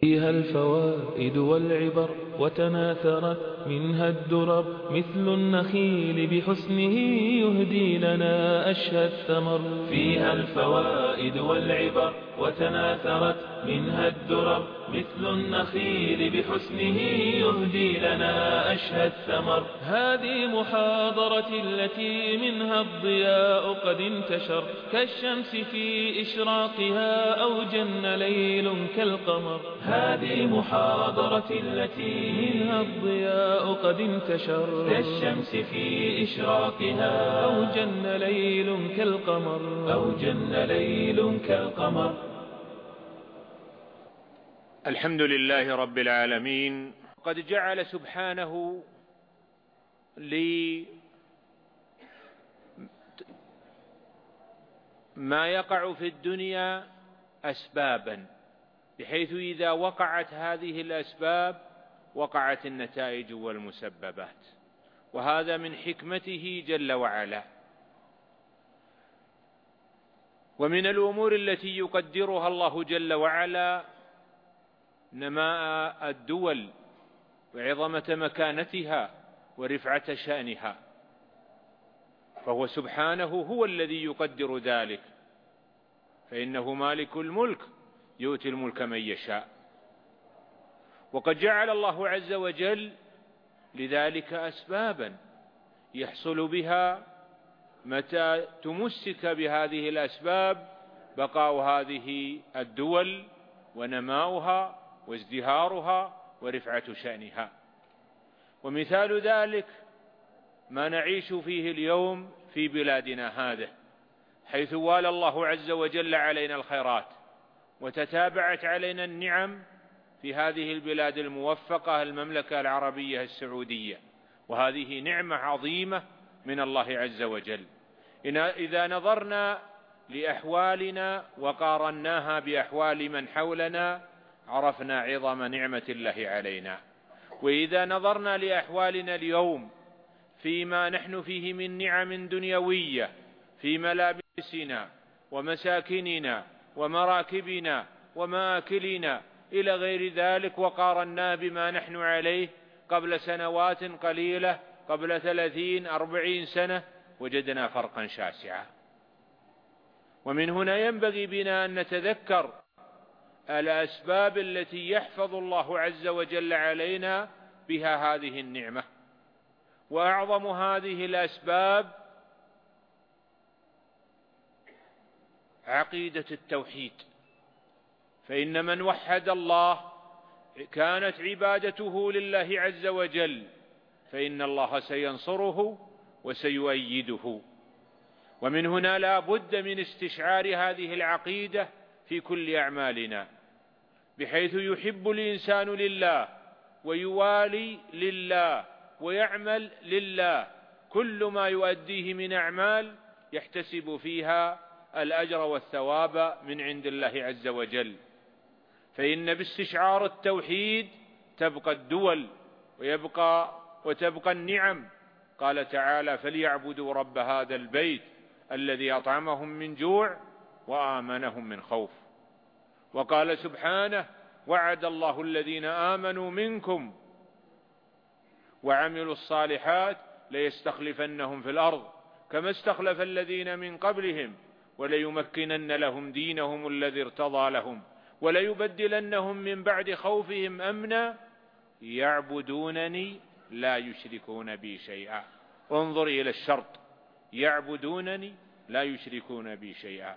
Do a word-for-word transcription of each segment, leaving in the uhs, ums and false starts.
فيها الفوائد والعبر وتناثرت منها الدرر، مثل النخيل بحسنه يهدي لنا أشهى الثمر. فيها الفوائد والعبر وتناثرت منها الدرر، مثل النخيل بحسنه يهدي لنا أشهى الثمر. هذه محاضرة التي منها الضياء قد انتشر، كالشمس في إشراقها أو جن ليل كالقمر. هذه محاضرة التي منها الضياء قد انتشر، كالشمس في إشراقها أو جن ليل كالقمر أو جن ليل كالقمر. الحمد لله رب العالمين. قد جعل سبحانه لما يقع في الدنيا أسبابا، بحيث إذا وقعت هذه الأسباب وقعت النتائج والمسببات، وهذا من حكمته جل وعلا. ومن الأمور التي يقدرها الله جل وعلا نماء الدول وعظمة مكانتها ورفعة شأنها، فهو سبحانه هو الذي يقدر ذلك، فإنه مالك الملك يؤتي الملك من يشاء. وقد جعل الله عز وجل لذلك أسبابا يحصل بها متى تمسك بهذه الأسباب بقاء هذه الدول ونماؤها وازدهارها ورفعة شأنها. ومثال ذلك ما نعيش فيه اليوم في بلادنا هذه، حيث والى الله عز وجل علينا الخيرات وتتابعت علينا النعم في هذه البلاد الموفقة، المملكة العربية السعودية، وهذه نعمة عظيمة من الله عز وجل. إذا نظرنا لأحوالنا وقارناها بأحوال من حولنا عرفنا عظم نعمة الله علينا. وإذا نظرنا لأحوالنا اليوم فيما نحن فيه من نعم دنيوية في ملابسنا ومساكننا ومراكبنا ومآكلنا إلى غير ذلك، وقارناه بما نحن عليه قبل سنوات قليلة، قبل ثلاثين أربعين سنة، وجدنا فرقا شاسعا. ومن هنا ينبغي بنا أن نتذكر الأسباب التي يحفظ الله عز وجل علينا بها هذه النعمة. وأعظم هذه الأسباب عقيدة التوحيد، فإن من وحد الله كانت عبادته لله عز وجل، فإن الله سينصره وسيؤيده. ومن هنا لا بد من استشعار هذه العقيدة في كل أعمالنا، بحيث يحب الإنسان لله ويوالي لله ويعمل لله، كل ما يؤديه من أعمال يحتسب فيها الأجر والثواب من عند الله عز وجل. فإن باستشعار التوحيد تبقى الدول ويبقى وتبقى النعم. قال تعالى: فليعبدوا رب هذا البيت الذي أطعمهم من جوع وآمنهم من خوف. وقال سبحانه: وعد الله الذين آمنوا منكم وعملوا الصالحات ليستخلفنهم في الأرض كما استخلف الذين من قبلهم وليمكنن لهم دينهم الذي ارتضى لهم وليبدلنهم من بعد خوفهم أمنا يعبدونني لا يشركون بي شيئا. انظر إلى الشرط: يعبدونني لا يشركون بي شيئا.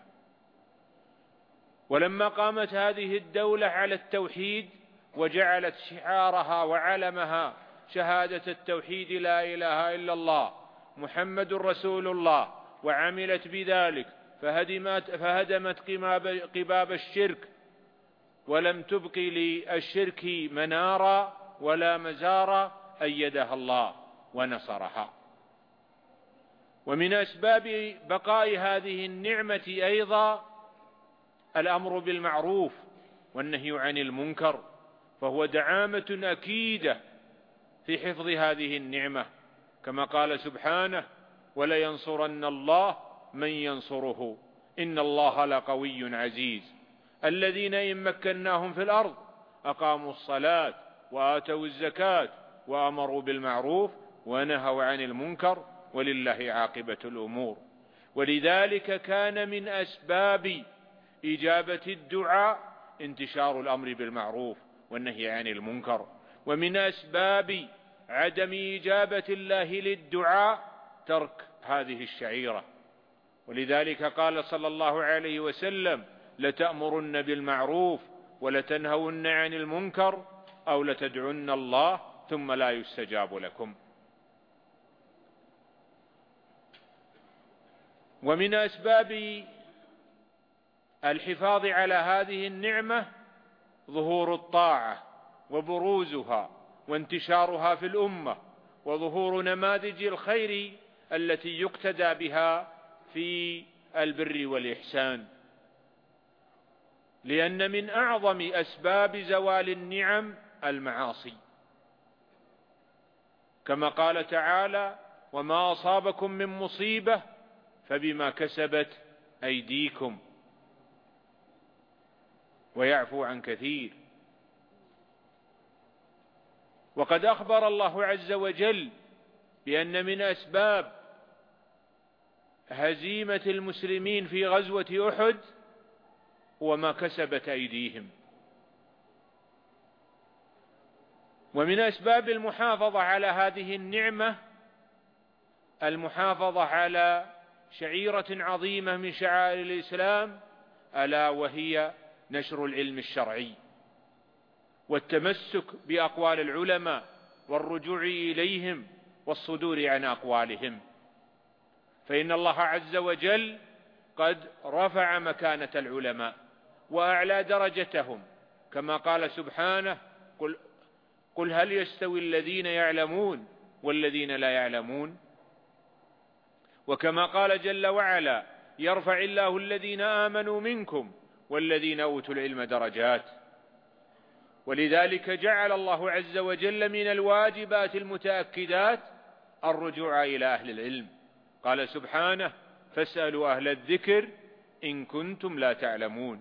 ولما قامت هذه الدولة على التوحيد وجعلت شعارها وعلمها شهادة التوحيد لا إله إلا الله محمد رسول الله، وعملت بذلك فهدمت, فهدمت قباب الشرك ولم تبق للشرك منارا ولا مزارا، أيدها الله ونصرها. ومن أسباب بقاء هذه النعمة أيضا الأمر بالمعروف والنهي عن المنكر، فهو دعامة أكيدة في حفظ هذه النعمة، كما قال سبحانه: ولينصرن الله من ينصره إن الله لقوي عزيز. الذين إن مكناهم في الأرض أقاموا الصلاة وآتوا الزكاة وأمروا بالمعروف ونهوا عن المنكر ولله عاقبة الأمور. ولذلك كان من أسباب إجابة الدعاء انتشار الأمر بالمعروف والنهي عن المنكر، ومن أسباب عدم إجابة الله للدعاء ترك هذه الشعيرة. ولذلك قال صلى الله عليه وسلم: لتأمرن بالمعروف ولتنهون عن المنكر أو لتدعن الله ثم لا يستجاب لكم. ومن أسباب الحفاظ على هذه النعمة ظهور الطاعة وبروزها وانتشارها في الأمة، وظهور نماذج الخير التي يقتدى بها في البر والإحسان. لأن من أعظم أسباب زوال النعم المعاصي، كما قال تعالى: وما أصابكم من مصيبة فبما كسبت أيديكم، ويعفو عن كثير. وقد أخبر الله عز وجل بأن من أسباب هزيمة المسلمين في غزوة أحد وما كسبت أيديهم. ومن أسباب المحافظة على هذه النعمة المحافظة على شعيرة عظيمة من شعائر الإسلام، ألا وهي نشر العلم الشرعي والتمسك بأقوال العلماء والرجوع إليهم والصدور عن أقوالهم. فإن الله عز وجل قد رفع مكانة العلماء وأعلى درجتهم، كما قال سبحانه: قل, قل هل يستوي الذين يعلمون والذين لا يعلمون. وكما قال جل وعلا: يرفع الله الذين آمنوا منكم والذين أوتوا العلم درجات. ولذلك جعل الله عز وجل من الواجبات المتأكدات الرجوع إلى أهل العلم. قال سبحانه: فاسألوا أهل الذكر إن كنتم لا تعلمون.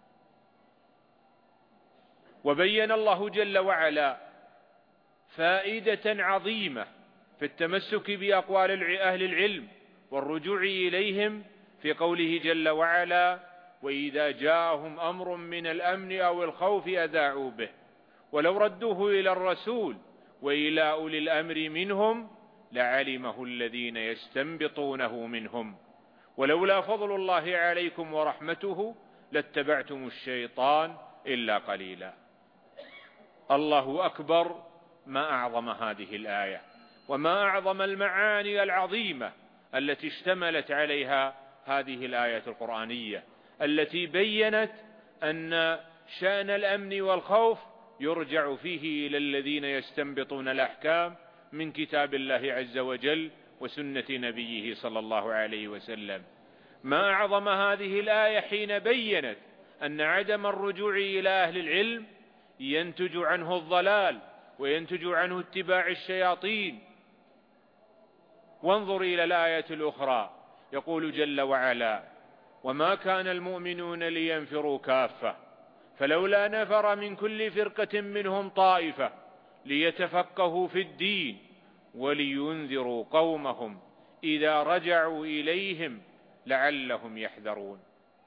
وبين الله جل وعلا فائدة عظيمة في التمسك بأقوال أهل العلم والرجوع إليهم في قوله جل وعلا: وإذا جاءهم أمر من الأمن أو الخوف أذاعوا به ولو ردوه إلى الرسول وإلى أولي الأمر منهم لعلمه الذين يستنبطونه منهم ولولا فضل الله عليكم ورحمته لاتبعتم الشيطان إلا قليلا. الله أكبر، ما أعظم هذه الآية وما أعظم المعاني العظيمة التي اشتملت عليها هذه الآية القرآنية، التي بيّنت أن شأن الأمن والخوف يرجع فيه إلى الذين يستنبطون الأحكام من كتاب الله عز وجل وسنة نبيه صلى الله عليه وسلم. ما أعظم هذه الآية حين بيّنت أن عدم الرجوع إلى أهل العلم ينتج عنه الضلال وينتج عنه اتباع الشياطين. وانظر إلى الآية الأخرى، يقول جل وعلا: وما كان المؤمنون لينفروا كافة فلولا نفر من كل فرقة منهم طائفة ليتفقهوا في الدين ولينذروا قومهم إذا رجعوا إليهم لعلهم يحذرون.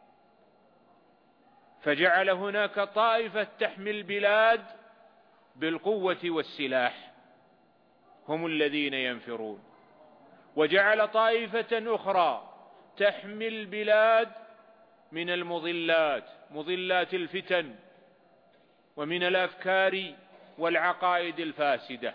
فجعل هناك طائفة تحمي البلاد بالقوة والسلاح، هم الذين ينفرون، وجعل طائفة أخرى تحمي البلاد من المضلات، مضلات الفتن ومن الأفكار والعقائد الفاسدة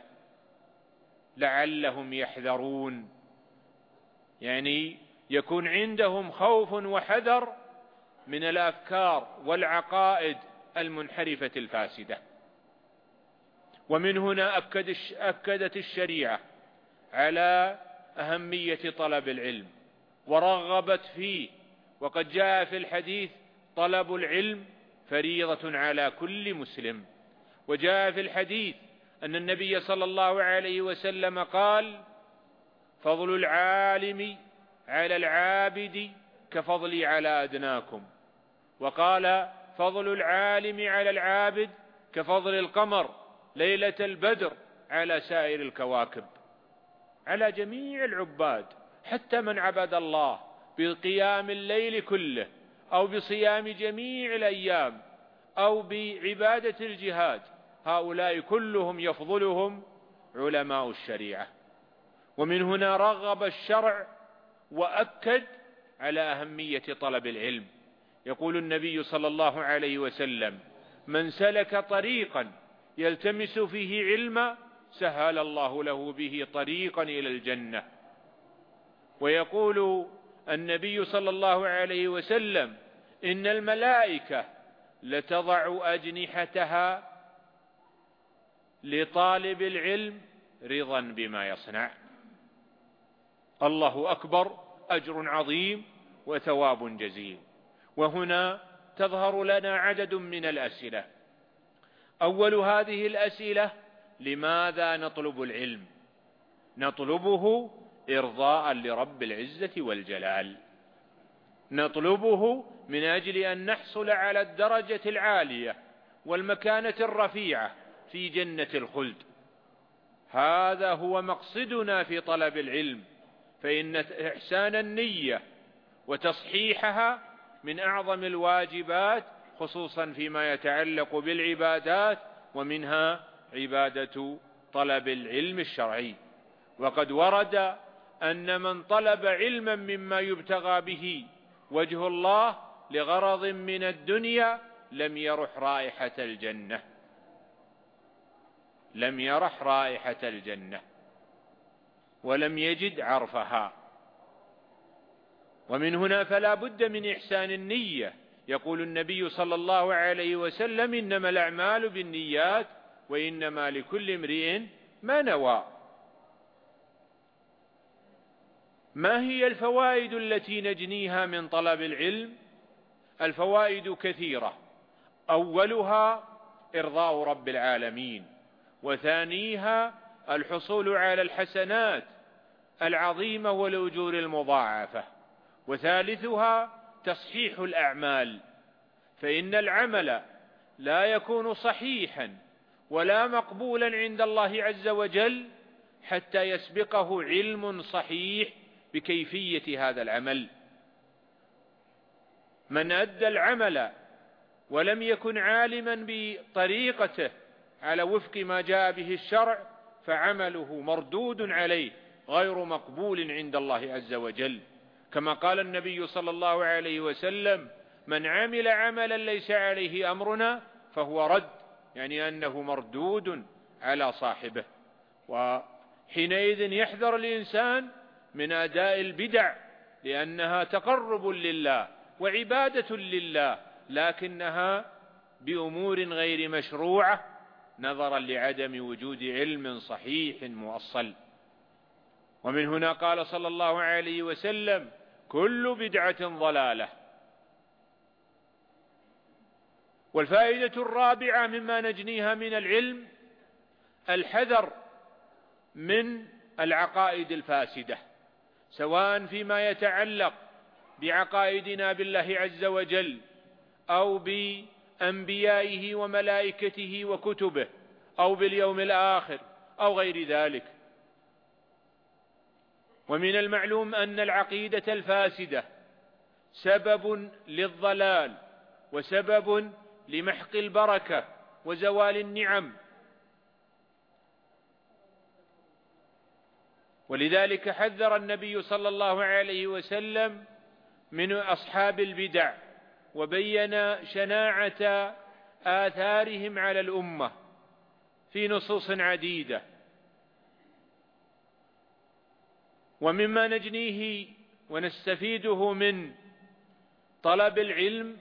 لعلهم يحذرون، يعني يكون عندهم خوف وحذر من الأفكار والعقائد المنحرفة الفاسدة. ومن هنا أكدت الشريعة على أهمية طلب العلم ورغبت فيه، وقد جاء في الحديث: طلب العلم فريضة على كل مسلم. وجاء في الحديث أن النبي صلى الله عليه وسلم قال: فضل العالم على العابد كفضلي على أدناكم. وقال: فضل العالم على العابد كفضل القمر ليلة البدر على سائر الكواكب، على جميع العباد، حتى من عبد الله بقيام الليل كله أو بصيام جميع الأيام أو بعبادة الجهاد، هؤلاء كلهم يفضلهم علماء الشريعة. ومن هنا رغب الشرع وأكد على أهمية طلب العلم. يقول النبي صلى الله عليه وسلم: من سلك طريقا يلتمس فيه علما سهل الله له به طريقا إلى الجنة. ويقول النبي صلى الله عليه وسلم: إن الملائكة لتضع أجنحتها لطالب العلم رضا بما يصنع. الله أكبر، أجر عظيم وثواب جزيل. وهنا تظهر لنا عدد من الأسئلة. أول هذه الأسئلة: لماذا نطلب العلم؟ نطلبه إرضاء لرب العزة والجلال، نطلبه من أجل أن نحصل على الدرجة العالية والمكانة الرفيعة في جنة الخلد. هذا هو مقصدنا في طلب العلم، فإن إحسان النية وتصحيحها من أعظم الواجبات، خصوصا فيما يتعلق بالعبادات، ومنها عبادة طلب العلم الشرعي. وقد ورد أن من طلب علما مما يبتغى به وجه الله لغرض من الدنيا لم يرح رائحة الجنة، لم يرح رائحة الجنة ولم يجد عرفها. ومن هنا فلا بد من إحسان النية. يقول النبي صلى الله عليه وسلم: إنما الأعمال بالنيات وإنما لكل امرئ ما نوى. ما هي الفوائد التي نجنيها من طلب العلم؟ الفوائد كثيرة. أولها إرضاء رب العالمين، وثانيها الحصول على الحسنات العظيمة والأجور المضاعفة، وثالثها تصحيح الأعمال، فإن العمل لا يكون صحيحا ولا مقبولا عند الله عز وجل حتى يسبقه علم صحيح بكيفية هذا العمل. من أدى العمل ولم يكن عالما بطريقته على وفق ما جاء به الشرع فعمله مردود عليه غير مقبول عند الله عز وجل، كما قال النبي صلى الله عليه وسلم: من عمل عملا ليس عليه أمرنا فهو رد، يعني أنه مردود على صاحبه. وحينئذ يحذر الإنسان من أداء البدع، لأنها تقرب لله وعبادة لله، لكنها بأمور غير مشروعة نظرا لعدم وجود علم صحيح مؤصل. ومن هنا قال صلى الله عليه وسلم: كل بدعة ضلالة. والفائدة الرابعة مما نجنيها من العلم الحذر من العقائد الفاسدة، سواء فيما يتعلق بعقائدنا بالله عز وجل أو بأنبيائه وملائكته وكتبه أو باليوم الآخر أو غير ذلك. ومن المعلوم أن العقيدة الفاسدة سبب للضلال وسبب لمحق البركة وزوال النعم. ولذلك حذر النبي صلى الله عليه وسلم من أصحاب البدع، وبين شناعة آثارهم على الأمة في نصوص عديدة. ومما نجنيه ونستفيده من طلب العلم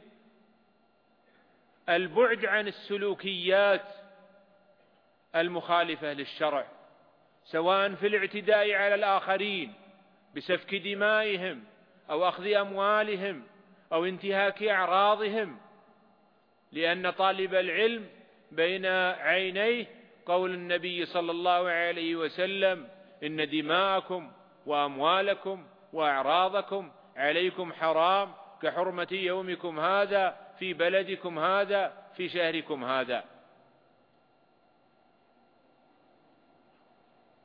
البعد عن السلوكيات المخالفة للشرع، سواء في الاعتداء على الآخرين بسفك دمائهم أو أخذ أموالهم أو انتهاك أعراضهم، لأن طالب العلم بين عينيه قول النبي صلى الله عليه وسلم: إن دماءكم وأموالكم وأعراضكم عليكم حرام كحرمة يومكم هذا في بلدكم هذا في شهركم هذا.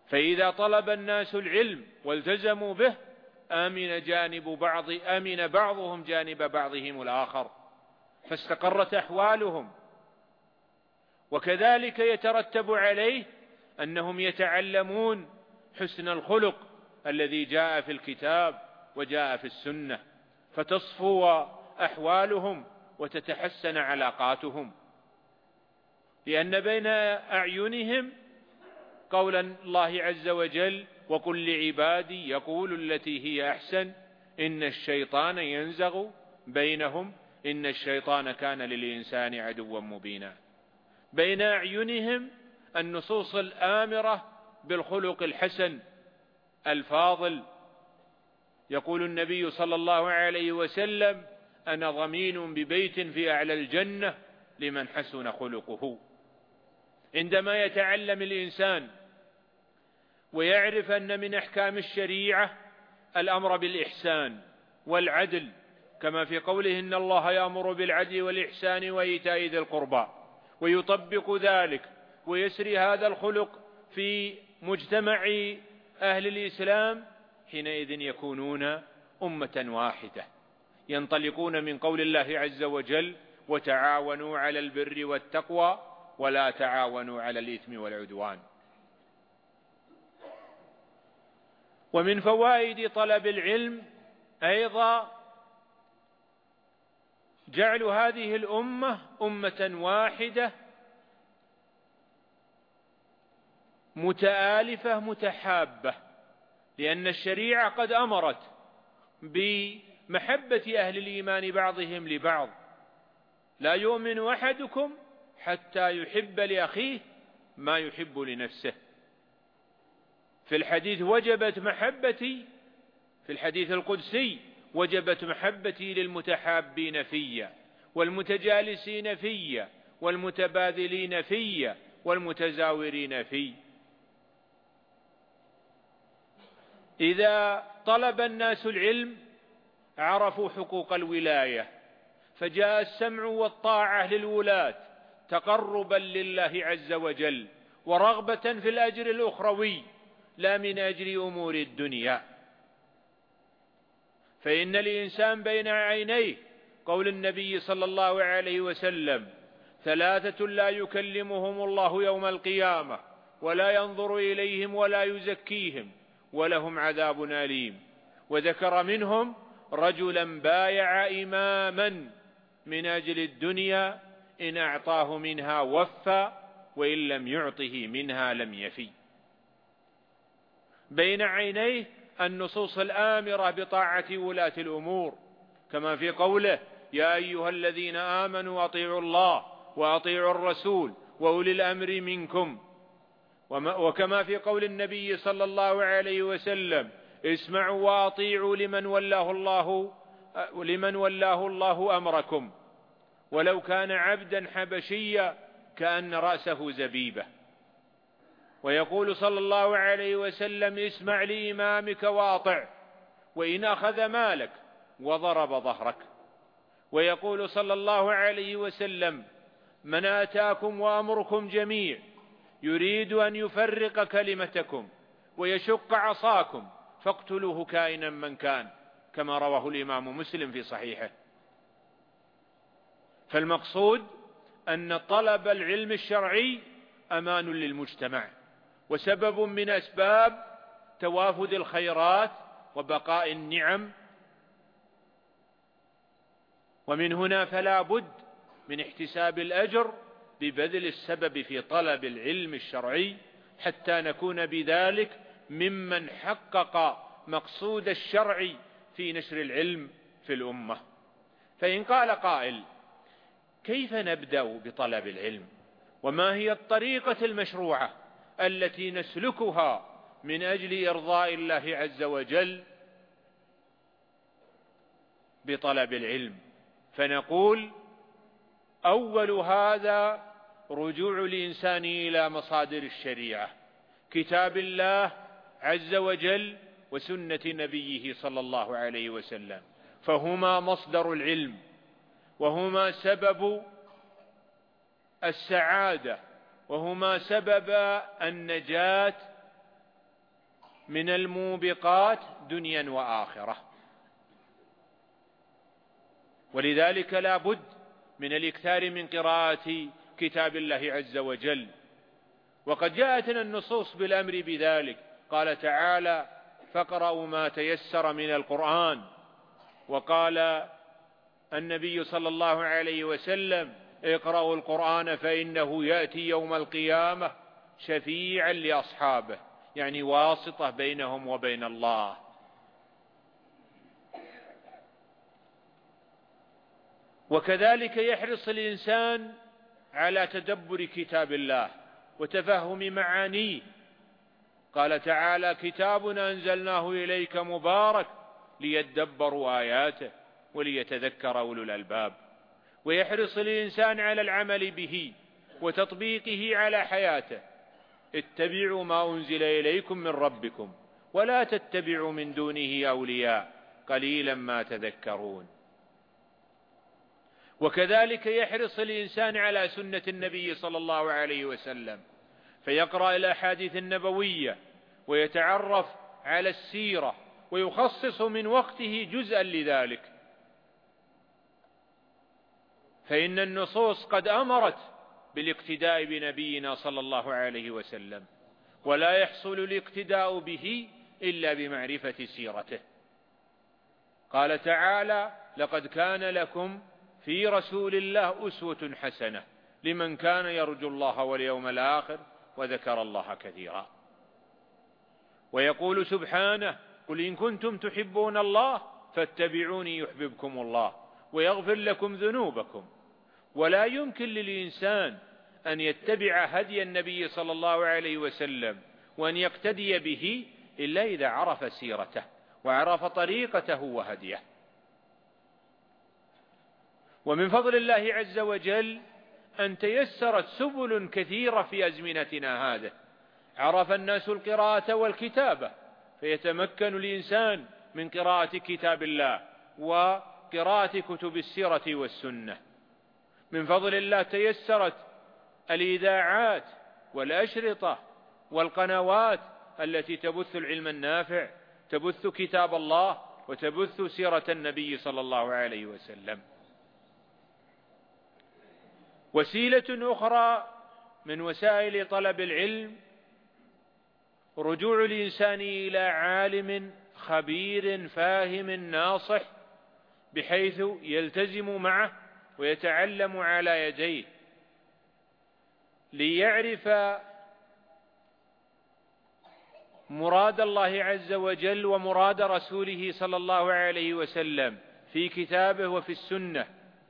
فإذا طلب الناس العلم والتزموا به آمن جانب بعض آمن بعضهم جانب بعضهم الآخر، فاستقرت أحوالهم. وكذلك يترتب عليه أنهم يتعلمون حسن الخلق الذي جاء في الكتاب وجاء في السنة، فتصفو أحوالهم وتتحسن علاقاتهم، لأن بين أعينهم قول الله عز وجل: وقل لعبادي يقول التي هي أحسن إن الشيطان ينزغ بينهم إن الشيطان كان للإنسان عدوا مبينا. بين أعينهم النصوص الآمرة بالخلق الحسن الفاضل. يقول النبي صلى الله عليه وسلم: أنا ضمين ببيت في أعلى الجنة لمن حسن خلقه. عندما يتعلم الإنسان ويعرف أن من أحكام الشريعة الأمر بالإحسان والعدل، كما في قوله: إن الله يأمر بالعدل والإحسان وإيتاء ذي القربى، ويطبق ذلك ويسري هذا الخلق في مجتمع أهل الإسلام، حينئذ يكونون أمة واحدة، ينطلقون من قول الله عز وجل: وتعاونوا على البر والتقوى ولا تعاونوا على الإثم والعدوان. ومن فوائد طلب العلم أيضا جعل هذه الأمة أمة واحدة متآلفة متحابة، لأن الشريعة قد أمرت بمحبة أهل الإيمان بعضهم لبعض. لا يؤمن أحدكم حتى يحب لأخيه ما يحب لنفسه. في الحديث وجبت محبتي في الحديث القدسي وجبت محبتي للمتحابين في والمتجالسين في والمتبادلين في والمتزاورين في. إذا طلب الناس العلم عرفوا حقوق الولاية، فجاء السمع والطاعة للولاة تقربا لله عز وجل ورغبة في الأجر الأخروي لا من أجل أمور الدنيا. فإن الإنسان بين عينيه قول النبي صلى الله عليه وسلم: ثلاثة لا يكلمهم الله يوم القيامة ولا ينظر إليهم ولا يزكيهم ولهم عذاب أليم. وذكر منهم رجلا بايع إماما من أجل الدنيا إن أعطاه منها وفى وإن لم يعطه منها لم يفي. بين عينيه النصوص الآمرة بطاعة ولاة الأمور، كما في قوله: يا أيها الذين آمنوا أطيعوا الله وأطيعوا الرسول وأولي الأمر منكم. وكما في قول النبي صلى الله عليه وسلم: اسمعوا وأطيعوا لمن ولاه الله لمن ولاه الله أمركم ولو كان عبدا حبشيا كأن رأسه زبيبة. ويقول صلى الله عليه وسلم: اسمع لإمامك وأطع وإن أخذ مالك وضرب ظهرك. ويقول صلى الله عليه وسلم: من آتاكم وأمركم جميع يريد أن يفرق كلمتكم ويشق عصاكم فاقتلوه كائنا من كان، كما رواه الإمام مسلم في صحيحه. فالمقصود أن طلب العلم الشرعي أمان للمجتمع وسبب من أسباب توافد الخيرات وبقاء النعم. ومن هنا فلا بد من احتساب الأجر ببذل السبب في طلب العلم الشرعي حتى نكون بذلك ممن حقق مقصود الشرع في نشر العلم في الأمة. فإن قال قائل: كيف نبدأ بطلب العلم؟ وما هي الطريقة المشروعة التي نسلكها من أجل إرضاء الله عز وجل بطلب العلم؟ فنقول: أول هذا رجوع الإنسان إلى مصادر الشريعة، كتاب الله عز وجل وسنة نبيه صلى الله عليه وسلم، فهما مصدر العلم وهما سبب السعادة وهما سبب النجاة من الموبقات دنيا وآخرة. ولذلك لا بد من الإكثار من قراءة كتاب الله عز وجل. وقد جاءتنا النصوص بالأمر بذلك، قال تعالى: فاقرأوا ما تيسر من القرآن. وقال النبي صلى الله عليه وسلم: اقرأوا القرآن فإنه يأتي يوم القيامة شفيعا لأصحابه، يعني واسطة بينهم وبين الله. وكذلك يحرص الإنسان على تدبر كتاب الله وتفهم معانيه. قال تعالى: كتاب أنزلناه إليك مبارك ليدبروا آياته وليتذكر أولو الألباب. ويحرص الإنسان على العمل به وتطبيقه على حياته. اتبعوا ما أنزل إليكم من ربكم ولا تتبعوا من دونه أولياء قليلا ما تذكرون. وكذلك يحرص الإنسان على سنة النبي صلى الله عليه وسلم، فيقرأ الأحاديث النبوية ويتعرف على السيرة ويخصص من وقته جزءا لذلك، فإن النصوص قد أمرت بالاقتداء بنبينا صلى الله عليه وسلم، ولا يحصل الاقتداء به إلا بمعرفة سيرته. قال تعالى: لقد كان لكم في رسول الله أسوة حسنة لمن كان يرجو الله واليوم الآخر وذكر الله كثيرا. ويقول سبحانه: قل إن كنتم تحبون الله فاتبعوني يحببكم الله ويغفر لكم ذنوبكم. ولا يمكن للإنسان أن يتبع هدي النبي صلى الله عليه وسلم وأن يقتدي به إلا إذا عرف سيرته وعرف طريقته وهديه. ومن فضل الله عز وجل أن تيسرت سبل كثيرة في أزمنتنا هذه. عرف الناس القراءة والكتابة، فيتمكن الإنسان من قراءة كتاب الله وقراءة كتب السيرة والسنة. من فضل الله تيسرت الإذاعات والأشرطة والقنوات التي تبث العلم النافع، تبث كتاب الله وتبث سيرة النبي صلى الله عليه وسلم. وسيلة أخرى من وسائل طلب العلم رجوع الإنسان إلى عالم خبير فاهم ناصح، بحيث يلتزم معه ويتعلم على يديه ليعرف مراد الله عز وجل ومراد رسوله صلى الله عليه وسلم في كتابه وفي السنة،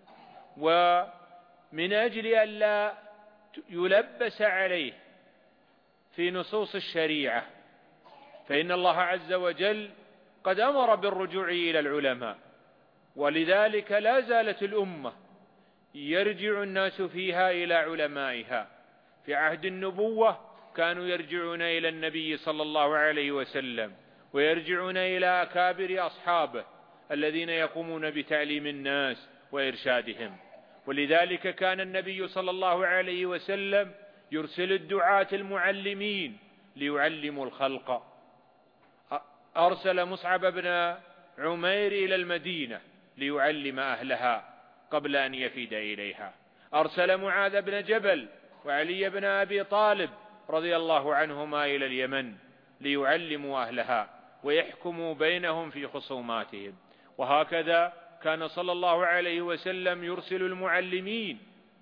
ومن أجل أن لا يلبس عليه في نصوص الشريعة، فإن الله عز وجل قد أمر بالرجوع إلى العلماء. ولذلك لا زالت الأمة يرجع الناس فيها إلى علمائها. في عهد النبوة كانوا يرجعون إلى النبي صلى الله عليه وسلم، ويرجعون إلى أكابر أصحابه الذين يقومون بتعليم الناس وإرشادهم. ولذلك كان النبي صلى الله عليه وسلم يرسل الدعاة المعلمين ليعلموا الخلق. أرسل مصعب بن عمير إلى المدينة ليعلم أهلها قبل أن يفيد إليها. أرسل معاذ بن جبل وعلي بن أبي طالب رضي الله عنهما إلى اليمن ليعلموا أهلها ويحكموا بينهم في خصوماتهم. وهكذا كان صلى الله عليه وسلم يرسل المعلمين.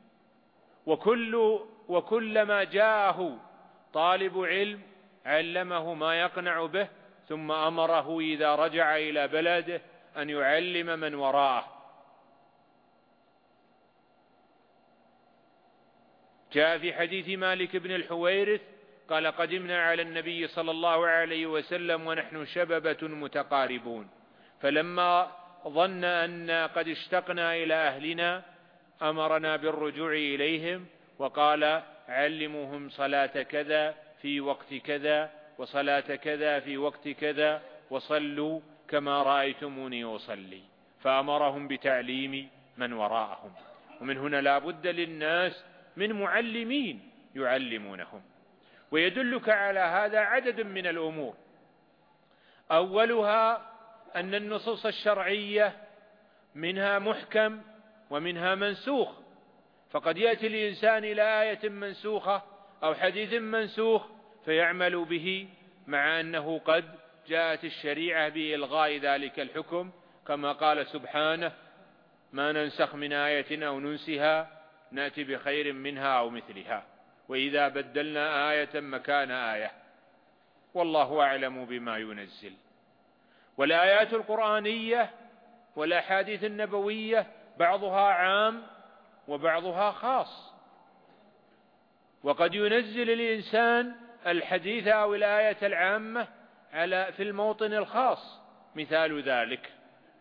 وكل وكلما جاءه طالب علم علمه ما يقنع به، ثم أمره إذا رجع إلى بلده أن يعلم من وراءه. جاء في حديث مالك بن الحويرث قال: قدمنا على النبي صلى الله عليه وسلم ونحن شببة متقاربون، فلما ظن أن قد اشتقنا إلى أهلنا أمرنا بالرجوع إليهم، وقال: علموهم صلاة كذا في وقت كذا وصلاة كذا في وقت كذا وصلوا كما رأيتموني أصلي، فأمرهم بتعليم من وراءهم. ومن هنا لا بد للناس من معلمين يعلمونهم. ويدلك على هذا عدد من الأمور. أولها أن النصوص الشرعية منها محكم ومنها منسوخ، فقد يأتي الإنسان إلى آية منسوخة أو حديث منسوخ فيعمل به، مع أنه قد جاءت الشريعة بإلغاء ذلك الحكم، كما قال سبحانه: ما ننسخ من آية أو ننسها نأتي بخير منها أو مثلها، وإذا بدلنا آية مكان آية، والله أعلم بما ينزل. والآيات القرآنية والأحاديث النبوية بعضها عام وبعضها خاص، وقد ينزل الإنسان الحديث أو الآية العامة على في الموطن الخاص. مثال ذلك: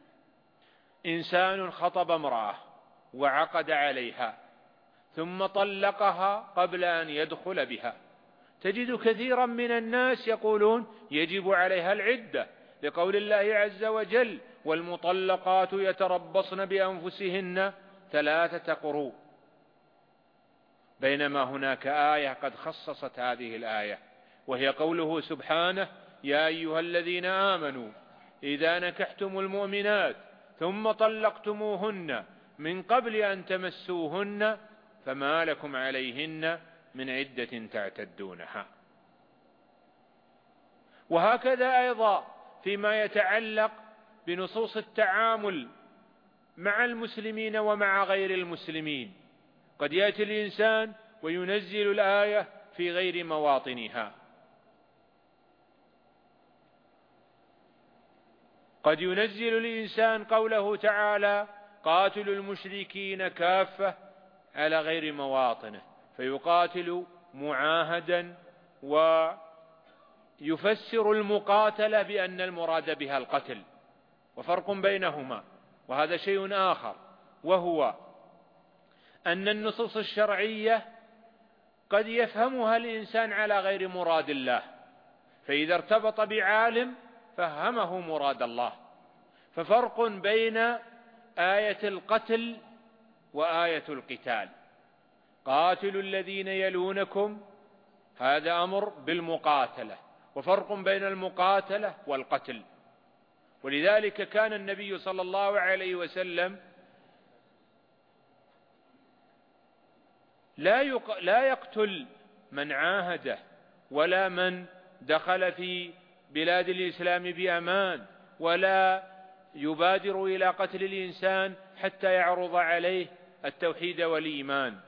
إنسان خطب امرأة وعقد عليها ثم طلقها قبل أن يدخل بها، تجد كثيرا من الناس يقولون يجب عليها العدة، لقول الله عز وجل: والمطلقات يتربصن بأنفسهن ثلاثة قروء، بينما هناك آية قد خصصت هذه الآية، وهي قوله سبحانه: يا أيها الذين آمنوا إذا نكحتم المؤمنات ثم طلقتموهن من قبل أن تمسوهن فما لكم عليهن من عدة تعتدونها. وهكذا أيضا فيما يتعلق بنصوص التعامل مع المسلمين ومع غير المسلمين، قد يأتي الإنسان وينزل الآية في غير مواطنها. قد ينزل الإنسان قوله تعالى: قاتلوا المشركين كافة على غير مواطنه، فيقاتل معاهدا ويفسر المقاتلة بأن المراد بها القتل، وفرق بينهما. وهذا شيء آخر، وهو أن النصوص الشرعية قد يفهمها الإنسان على غير مراد الله، فإذا ارتبط بعالم فهمه مراد الله. ففرق بين آية القتل وآية القتال: قاتلوا الذين يلونكم، هذا أمر بالمقاتلة، وفرق بين المقاتلة والقتل. ولذلك كان النبي صلى الله عليه وسلم لا يق... لا يقتل من عاهده ولا من دخل في بلاد الإسلام بأمان، ولا يبادر إلى قتل الإنسان حتى يعرض عليه التوحيد والإيمان.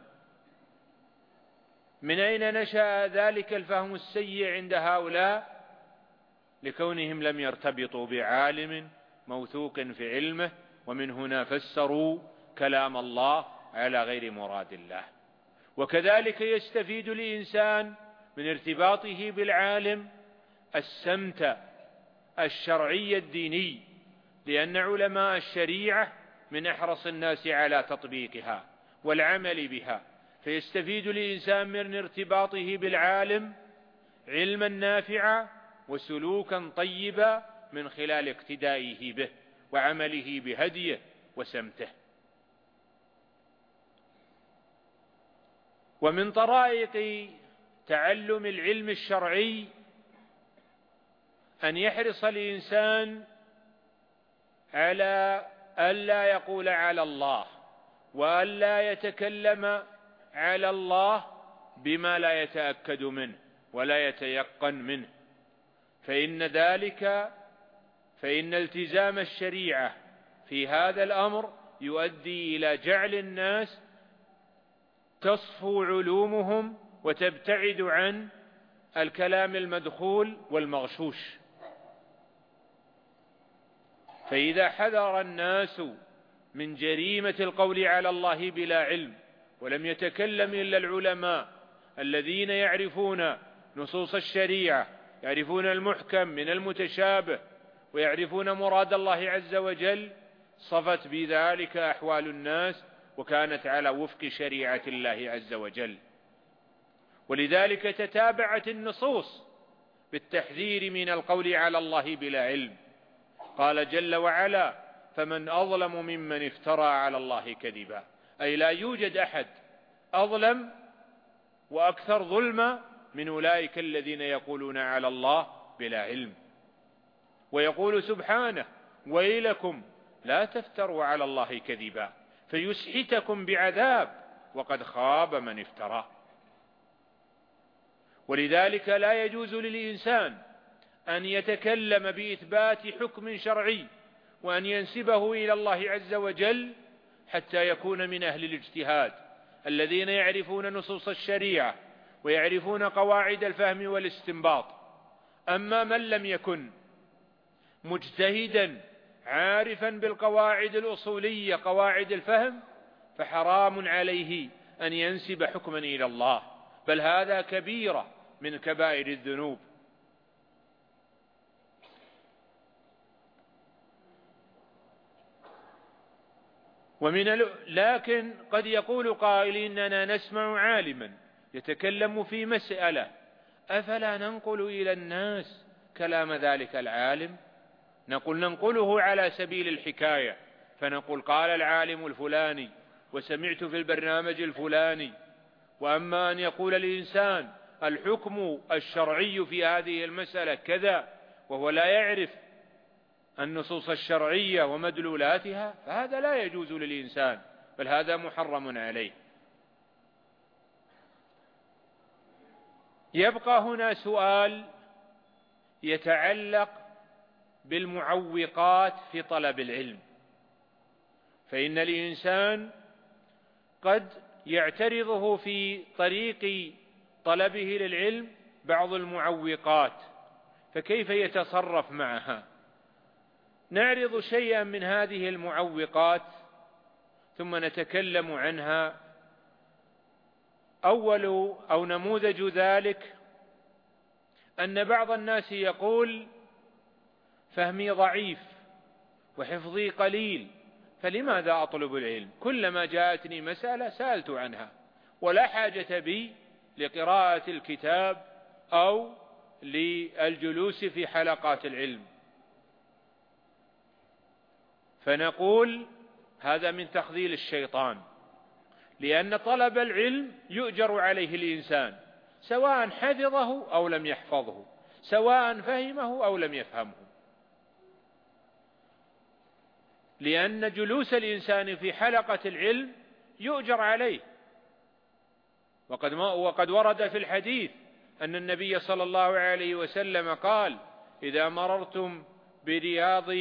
من أين نشأ ذلك الفهم السيء عند هؤلاء؟ لكونهم لم يرتبطوا بعالم موثوق في علمه، ومن هنا فسروا كلام الله على غير مراد الله. وكذلك يستفيد الإنسان من ارتباطه بالعالم السمت الشرعي الديني، لأن علماء الشريعة من أحرص الناس على تطبيقها والعمل بها، فيستفيد الإنسان من ارتباطه بالعالم علما نافعا وسلوكا طيبا من خلال اقتدائه به وعمله بهديه وسمته. ومن طرائق تعلم العلم الشرعي أن يحرص الإنسان على ألا يقول على الله وألا يتكلم على الله بما لا يتأكد منه ولا يتيقن منه، فإن ذلك فإن التزام الشريعة في هذا الأمر يؤدي إلى جعل الناس تصفو علومهم وتبتعد عن الكلام المدخول والمغشوش. فإذا حذر الناس من جريمة القول على الله بلا علم، ولم يتكلم إلا العلماء الذين يعرفون نصوص الشريعة، يعرفون المحكم من المتشابه، ويعرفون مراد الله عز وجل، صفت بذلك أحوال الناس وكانت على وفق شريعة الله عز وجل. ولذلك تتابعت النصوص بالتحذير من القول على الله بلا علم. قال جل وعلا: فمن أظلم ممن افترى على الله كذبا، أي لا يوجد أحد أظلم وأكثر ظلما من أولئك الذين يقولون على الله بلا علم. ويقول سبحانه: ويلكم لا تفتروا على الله كذبا فيسحتكم بعذاب وقد خاب من افترى. ولذلك لا يجوز للإنسان أن يتكلم بإثبات حكم شرعي وأن ينسبه إلى الله عز وجل حتى يكون من أهل الاجتهاد الذين يعرفون نصوص الشريعة ويعرفون قواعد الفهم والاستنباط. أما من لم يكن مجتهدا عارفا بالقواعد الأصولية قواعد الفهم فحرام عليه أن ينسب حكما إلى الله، بل هذا كبيرة من كبائر الذنوب. ومن ال... لكن قد يقول قائل: إننا نسمع عالما يتكلم في مسألة، أفلا ننقل إلى الناس كلام ذلك العالم؟ نقول ننقله على سبيل الحكاية، فنقول: قال العالم الفلاني وسمعت في البرنامج الفلاني. وأما أن يقول الإنسان الحكم الشرعي في هذه المسألة كذا وهو لا يعرف النصوص الشرعية ومدلولاتها، فهذا لا يجوز للإنسان، بل هذا محرم عليه. يبقى هنا سؤال يتعلق بالمعوقات في طلب العلم، فإن الإنسان قد يعترضه في طريق طلبه للعلم بعض المعوقات، فكيف يتصرف معها؟ نعرض شيئا من هذه المعوقات ثم نتكلم عنها. أول أو نموذج ذلك أن بعض الناس يقول: فهمي ضعيف وحفظي قليل، فلماذا أطلب العلم؟ كلما جاءتني مسألة سألت عنها، ولا حاجة بي لقراءة الكتاب أو للجلوس في حلقات العلم. فنقول هذا من تخذيل الشيطان، لأن طلب العلم يؤجر عليه الإنسان سواء حفظه أو لم يحفظه، سواء فهمه أو لم يفهمه، لأن جلوس الإنسان في حلقة العلم يؤجر عليه. وقد, وقد ورد في الحديث أن النبي صلى الله عليه وسلم قال: إذا مررتم برياض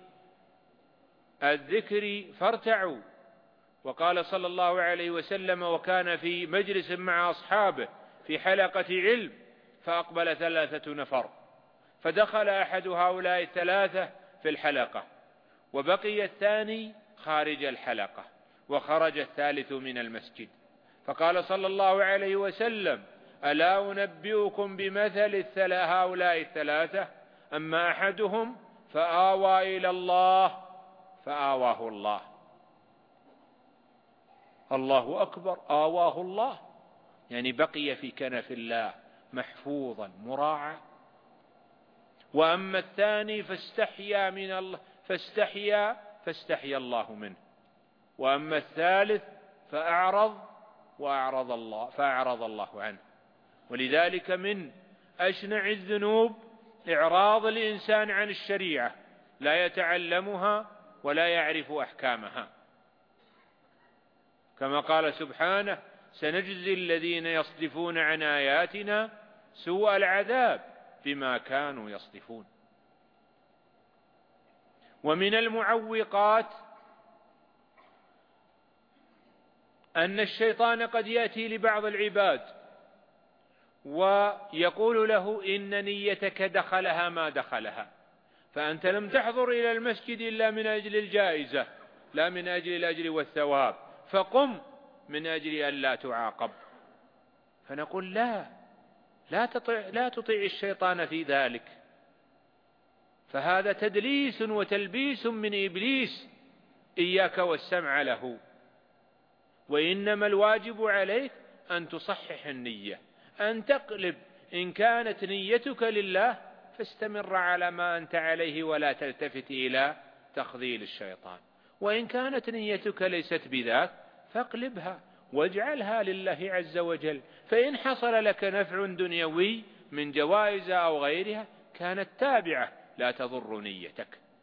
الذكر فارتعوا. وقال صلى الله عليه وسلم: وكان في مجلس مع أصحابه في حلقة علم فأقبل ثلاثة نفر، فدخل أحد هؤلاء الثلاثة في الحلقة وبقي الثاني خارج الحلقة وخرج الثالث من المسجد، فقال صلى الله عليه وسلم: ألا أنبئكم بمثل هؤلاء الثلاثة؟ أما أحدهم فآوى إلى الله فآواه الله. الله أكبر، آواه الله، يعني بقي في كنف الله محفوظا مراعى. وأما الثاني فاستحيا من الله فاستحيا فاستحيا الله منه. وأما الثالث فأعرض وأعرض الله فأعرض الله عنه. ولذلك من أشنع الذنوب إعراض الإنسان عن الشريعة، لا يتعلمها ولا يعرف أحكامها، كما قال سبحانه: سنجزي الذين يصدفون عن آياتنا سوء العذاب بما كانوا يصدفون. ومن المعوقات أن الشيطان قد يأتي لبعض العباد ويقول له: إن نيتك دخلها ما دخلها، فأنت لم تحضر إلى المسجد إلا من أجل الجائزة لا من أجل الأجر والثواب، فقم من أجل أن لا تعاقب. فنقول: لا لا تطيع, لا تطيع الشيطان في ذلك، فهذا تدليس وتلبيس من إبليس، إياك والسمع له. وإنما الواجب عليك أن تصحح النية، أن تقلب. إن كانت نيتك لله فاستمر على ما أنت عليه ولا تلتفت إلى تخذيل الشيطان، وإن كانت نيتك ليست بذاك فاقلبها واجعلها لله عز وجل. فإن حصل لك نفع دنيوي من جوائز أو غيرها كانت تابعة لا تضر نيتك.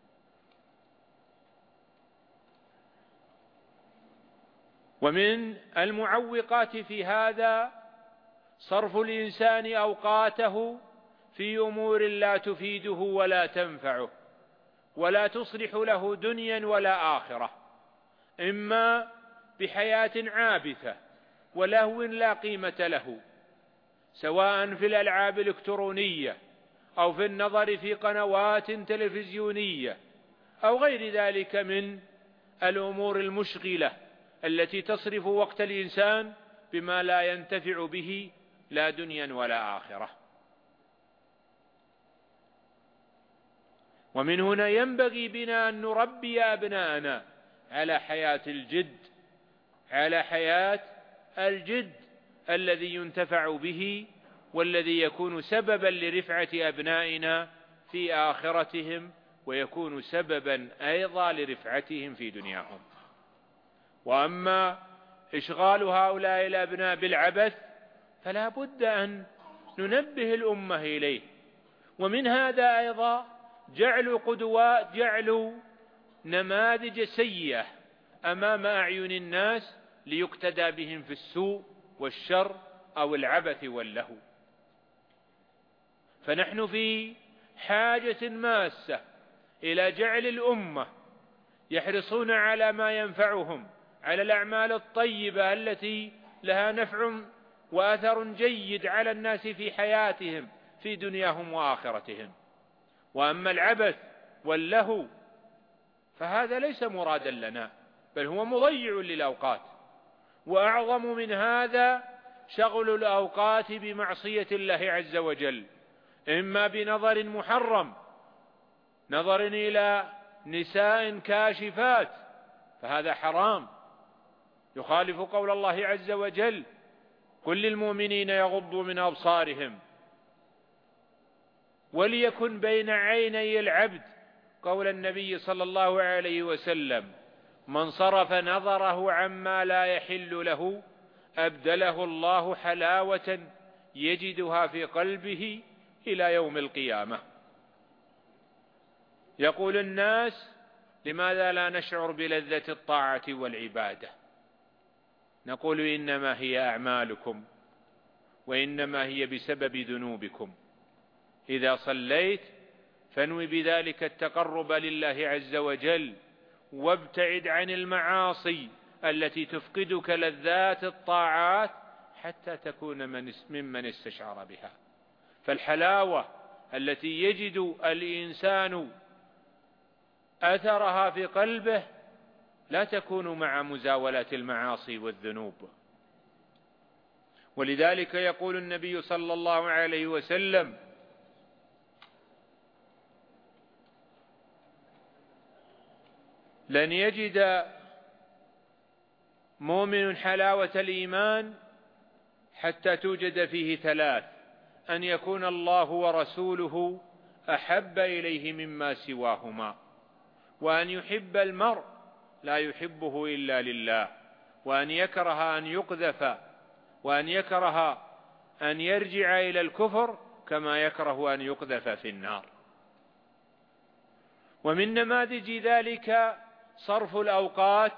ومن المعوقات في هذا صرف الإنسان أوقاته في أمور لا تفيده ولا تنفعه ولا تصلح له دنيا ولا آخرة، إما بحياة عابثة ولهو لا قيمة له، سواء في الألعاب الإلكترونية أو في النظر في قنوات تلفزيونية أو غير ذلك من الأمور المشغلة التي تصرف وقت الإنسان بما لا ينتفع به لا دنيا ولا آخرة. ومن هنا ينبغي بنا أن نربي أبناءنا على حياة الجد، على حياة الجد الذي ينتفع به والذي يكون سببا لرفعة أبنائنا في آخرتهم ويكون سببا أيضا لرفعتهم في دنياهم. وأما إشغال هؤلاء الأبناء بالعبث فلا بد أن ننبه الأمة إليه. ومن هذا أيضا جعل قدوات جعل نماذج سيئة أمام أعين الناس ليقتدى بهم في السوء والشر أو العبث واللهو. فنحن في حاجة ماسة إلى جعل الأمة يحرصون على ما ينفعهم، على الأعمال الطيبة التي لها نفع وأثر جيد على الناس في حياتهم في دنياهم وآخرتهم. وأما العبث واللهو فهذا ليس مرادا لنا، بل هو مضيع للأوقات. وأعظم من هذا شغل الأوقات بمعصية الله عز وجل، إما بنظر محرم، نظر إلى نساء كاشفات فهذا حرام يخالف قول الله عز وجل: قل للمؤمنين يغضوا من أبصارهم وليكن بين عيني العبد قول النبي صلى الله عليه وسلم: من صرف نظره عما لا يحل له أبدله الله حلاوة يجدها في قلبه إلى يوم القيامة. يقول الناس: لماذا لا نشعر بلذة الطاعة والعبادة؟ نقول: إنما هي أعمالكم، وإنما هي بسبب ذنوبكم. إذا صليت فانوي بذلك التقرب لله عز وجل، وابتعد عن المعاصي التي تفقدك لذات الطاعات حتى تكون من ممن استشعر بها. فالحلاوة التي يجد الإنسان أثرها في قلبه لا تكون مع مزاولة المعاصي والذنوب. ولذلك يقول النبي صلى الله عليه وسلم: لن يجد مؤمن حلاوة الإيمان حتى توجد فيه ثلاث: أن يكون الله ورسوله أحب إليه مما سواهما، وأن يحب المرء لا يحبه إلا لله، وأن يكره أن يقذف وأن يكره أن يرجع إلى الكفر كما يكره أن يقذف في النار. ومن نماذج ذلك صرف الأوقات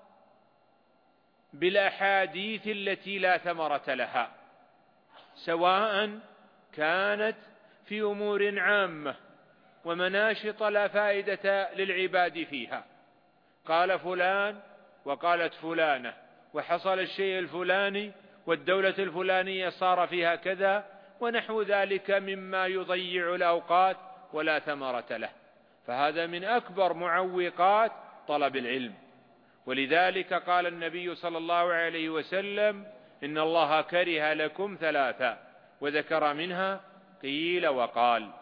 بالأحاديث التي لا ثمرة لها، سواء كانت في أمور عامة ومناشط لا فائدة للعباد فيها. قال فلان وقالت فلانة وحصل الشيء الفلاني والدولة الفلانية صار فيها كذا ونحو ذلك مما يضيع الأوقات ولا ثمرة له، فهذا من أكبر معوقات طلب العلم. ولذلك قال النبي صلى الله عليه وسلم: إن الله كره لكم ثلاثة، وذكر منها قيل وقال.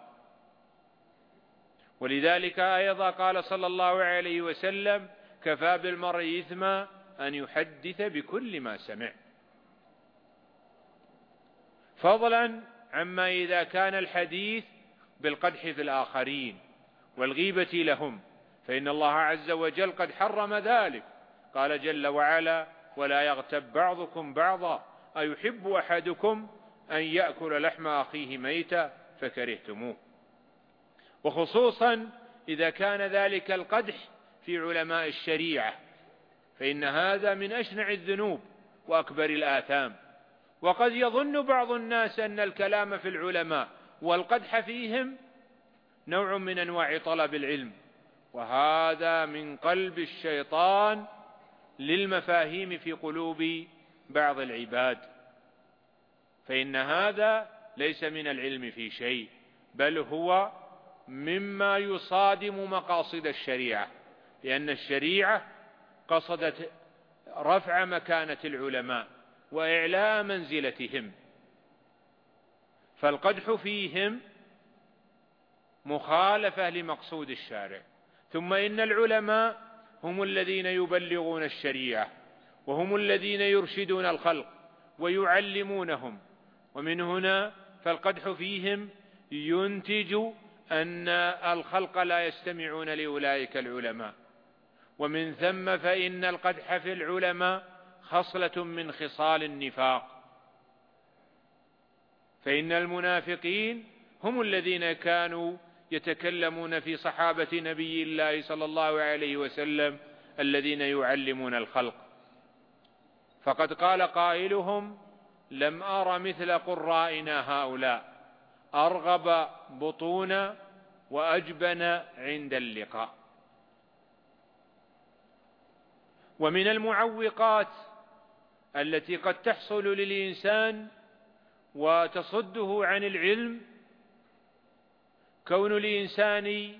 ولذلك أيضا قال صلى الله عليه وسلم: كفى بالمرء إثما أن يحدث بكل ما سمع. فضلا عما إذا كان الحديث بالقدح في الآخرين والغيبة لهم، فإن الله عز وجل قد حرم ذلك. قال جل وعلا: ولا يغتب بعضكم بعضا أيحب أحدكم أن يأكل لحم أخيه ميتا فكرهتموه. وخصوصا إذا كان ذلك القدح في علماء الشريعة، فإن هذا من أشنع الذنوب وأكبر الآثام. وقد يظن بعض الناس أن الكلام في العلماء والقدح فيهم نوع من أنواع طلب العلم، وهذا من قلب الشيطان للمفاهيم في قلوب بعض العباد، فإن هذا ليس من العلم في شيء، بل هو مما يصادم مقاصد الشريعة، لأن الشريعة قصدت رفع مكانة العلماء وإعلاء منزلتهم، فالقدح فيهم مخالفة لمقصود الشارع. ثم إن العلماء هم الذين يبلغون الشريعة، وهم الذين يرشدون الخلق ويعلمونهم، ومن هنا فالقدح فيهم ينتج أن الخلق لا يستمعون لأولئك العلماء، ومن ثم فإن القدح في العلماء خصلة من خصال النفاق، فإن المنافقين هم الذين كانوا يتكلمون في صحابة نبي الله صلى الله عليه وسلم الذين يعلمون الخلق، فقد قال قائلهم: لم أر مثل قرائنا هؤلاء أرغب بطونا وأجبن عند اللقاء. ومن المعوقات التي قد تحصل للإنسان وتصده عن العلم كون الإنسان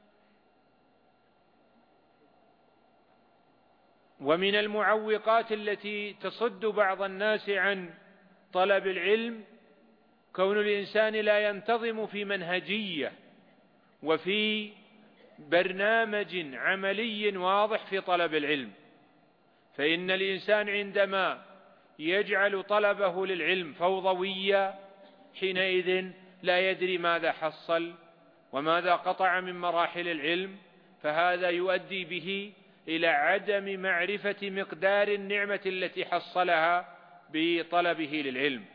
ومن المعوقات التي تصد بعض الناس عن طلب العلم كون الإنسان لا ينتظم في منهجية وفي برنامج عملي واضح في طلب العلم، فإن الإنسان عندما يجعل طلبه للعلم فوضويا حينئذ لا يدري ماذا حصل وماذا قطع من مراحل العلم، فهذا يؤدي به إلى عدم معرفة مقدار النعمة التي حصلها بطلبه للعلم.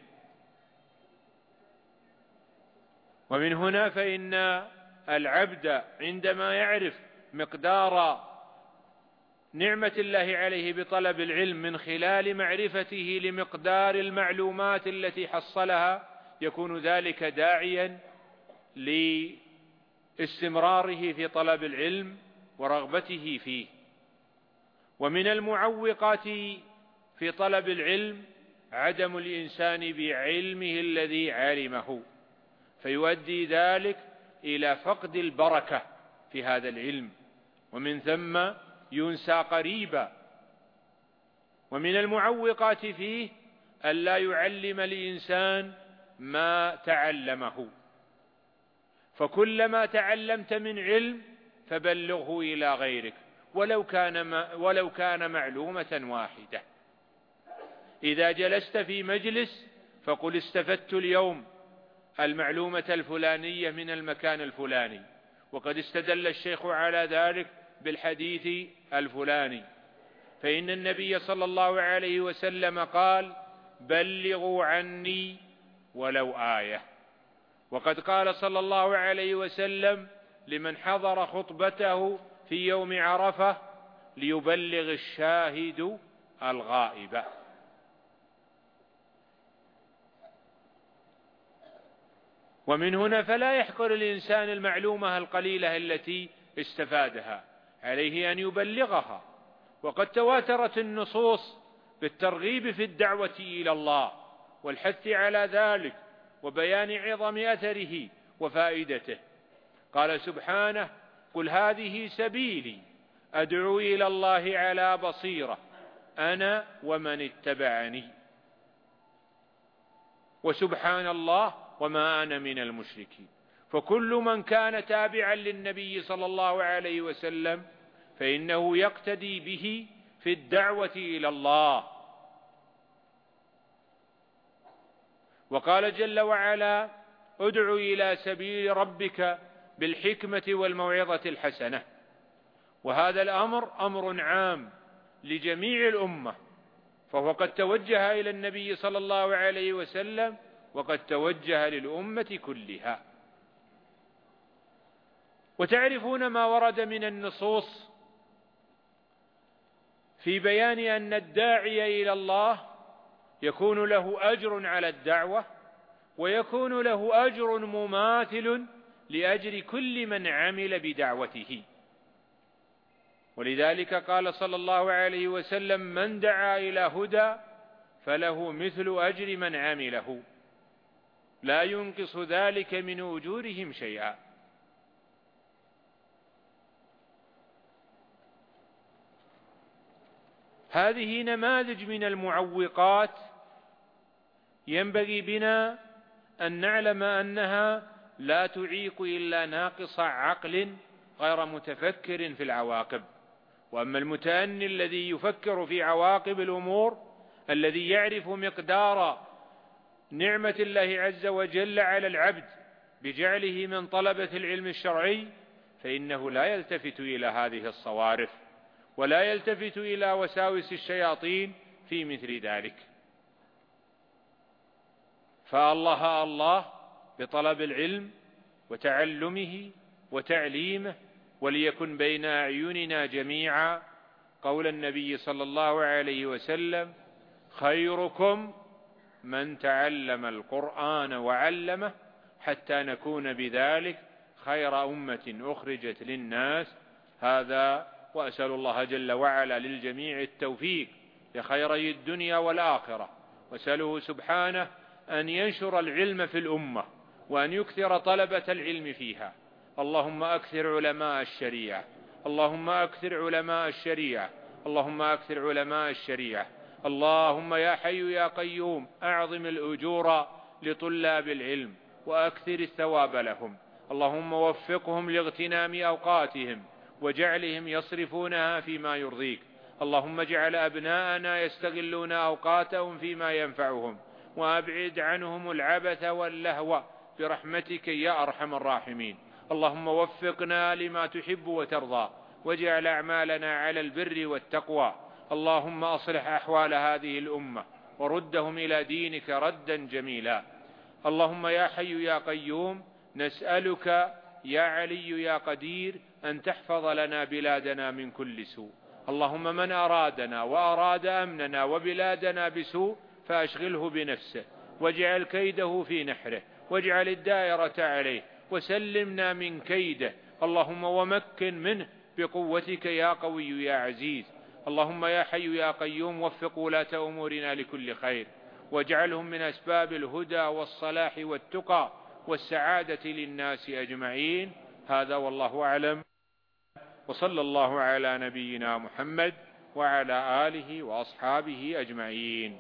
ومن هنا فإن العبد عندما يعرف مقدار نعمة الله عليه بطلب العلم من خلال معرفته لمقدار المعلومات التي حصلها يكون ذلك داعيا لاستمراره في طلب العلم ورغبته فيه. ومن المعوقات في طلب العلم عدم الإنسان بعلمه الذي علمه، فيؤدي ذلك إلى فقد البركة في هذا العلم، ومن ثم ينسى قريبا. ومن المعوقات فيه ألا يعلم الإنسان ما تعلمه، فكلما تعلمت من علم فبلغه إلى غيرك ولو كان ولو كان معلومة واحدة. إذا جلست في مجلس فقل استفدت اليوم المعلومة الفلانية من المكان الفلاني، وقد استدل الشيخ على ذلك بالحديث الفلاني، فإن النبي صلى الله عليه وسلم قال: بلغوا عني ولو آية. وقد قال صلى الله عليه وسلم لمن حضر خطبته في يوم عرفة: ليبلغ الشاهد الغائب. ومن هنا فلا يحقر الإنسان المعلومة القليلة التي استفادها، عليه أن يبلغها. وقد تواترت النصوص بالترغيب في الدعوة إلى الله والحث على ذلك وبيان عظم أثره وفائدته. قال سبحانه: قل هذه سبيلي أدعو إلى الله على بصيرة أنا ومن اتبعني وسبحان الله وما أنا من المشركين. فكل من كان تابعا للنبي صلى الله عليه وسلم فإنه يقتدي به في الدعوة إلى الله. وقال جل وعلا: ادع إلى سبيل ربك بالحكمة والموعظة الحسنة. وهذا الأمر أمر عام لجميع الأمة، فهو قد توجه إلى النبي صلى الله عليه وسلم وقد توجه للأمة كلها. وتعرفون ما ورد من النصوص في بيان أن الداعي إلى الله يكون له أجر على الدعوة، ويكون له أجر مماثل لأجر كل من عمل بدعوته. ولذلك قال صلى الله عليه وسلم: من دعا إلى هدى فله مثل أجر من عمله، لا ينقص ذلك من أجورهم شيئا. هذه نماذج من المعوقات ينبغي بنا أن نعلم أنها لا تعيق إلا ناقص عقل غير متفكر في العواقب. وأما المتأني الذي يفكر في عواقب الأمور، الذي يعرف مقدار نعمة الله عز وجل على العبد بجعله من طلبة العلم الشرعي، فإنه لا يلتفت إلى هذه الصوارف، ولا يلتفت إلى وساوس الشياطين في مثل ذلك. فالله الله بطلب العلم وتعلمه وتعليمه، وليكن بين أعيننا جميعا قول النبي صلى الله عليه وسلم: خيركم من تعلم القرآن وعلمه حتى نكون بذلك خير أمة أخرجت للناس. هذا وأسأل الله جل وعلا للجميع التوفيق لخيري الدنيا والآخرة، وأسأله سبحانه أن ينشر العلم في الأمة، وأن يكثر طلبة العلم فيها. اللهم أكثر علماء الشريعة، اللهم أكثر علماء الشريعة، اللهم أكثر علماء الشريعة. اللهم يا حي يا قيوم أعظم الأجور لطلاب العلم وأكثر الثواب لهم. اللهم وفقهم لاغتنام أوقاتهم وجعلهم يصرفونها فيما يرضيك. اللهم اجعل أبناءنا يستغلون أوقاتهم فيما ينفعهم، وأبعد عنهم العبث واللهو برحمتك يا أرحم الراحمين. اللهم وفقنا لما تحب وترضى، واجعل أعمالنا على البر والتقوى. اللهم أصلح أحوال هذه الأمة وردهم إلى دينك ردا جميلا. اللهم يا حي يا قيوم نسألك يا علي يا قدير أن تحفظ لنا بلادنا من كل سوء. اللهم من أرادنا وأراد أمننا وبلادنا بسوء فأشغله بنفسه، واجعل كيده في نحره، واجعل الدائرة عليه، وسلمنا من كيده. اللهم ومكن منه بقوتك يا قوي يا عزيز. اللهم يا حي يا قيوم وفق ولاة أمورنا لكل خير، واجعلهم من أسباب الهدى والصلاح والتقى والسعادة للناس أجمعين. هذا والله أعلم، وصلى الله على نبينا محمد وعلى آله وأصحابه أجمعين.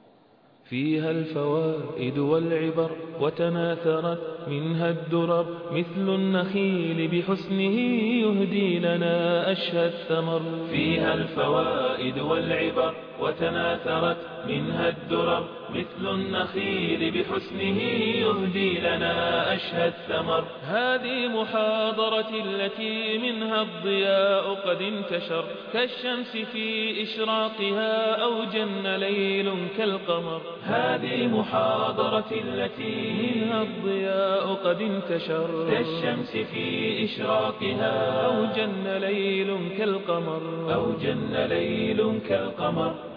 فيها الفوائد والعبر وتناثرت منها الدرر، مثل النخيل بحسنه يهدي لنا أشهى الثمر. فيها الفوائد والعبر وتناثرت منها الدرر، مثل النخيل بحسنه يهدي لنا أشهى الثمر. هذه محاضرة التي منها الضياء قد انتشر، كالشمس في إشراقها أو جن ليل كالقمر. هذه محاضرة التي منها الضياء قد انتشر، كالشمس في إشراقها أو جن ليل كالقمر، أو جن ليل كالقمر.